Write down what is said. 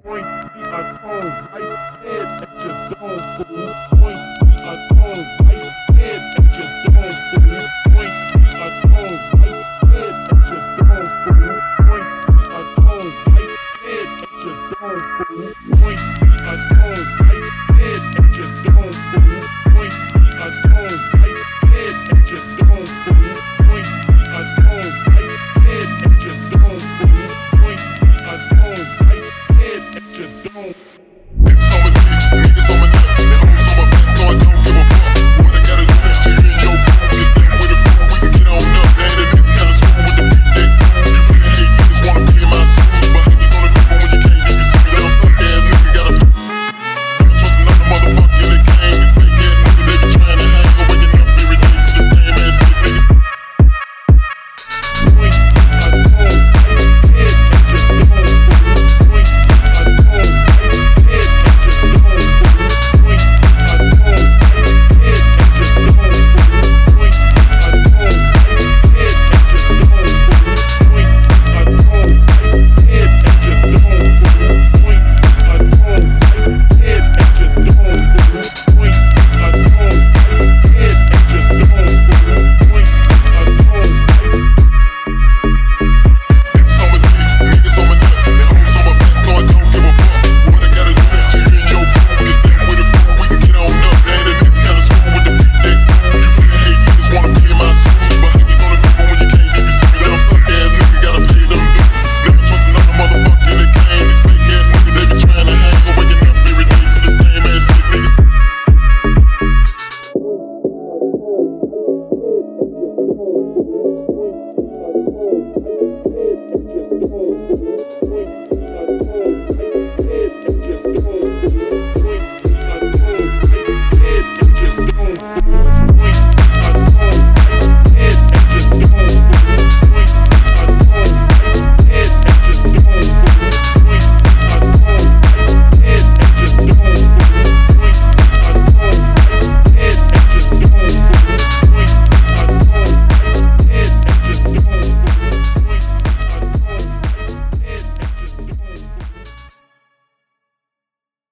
Point me a tone right dead at your dome, fool. Point me a tone right dead at your dome, fool. Point me a tone right dead at your dome, fool. Point me a tone right dead at your dome, fool. Point me a tone right dead at your dome, fool. Point me a tone right dead at your dome, fool. Point me a tone right dead at your dome, fool. Point me a tone right dead at your dome.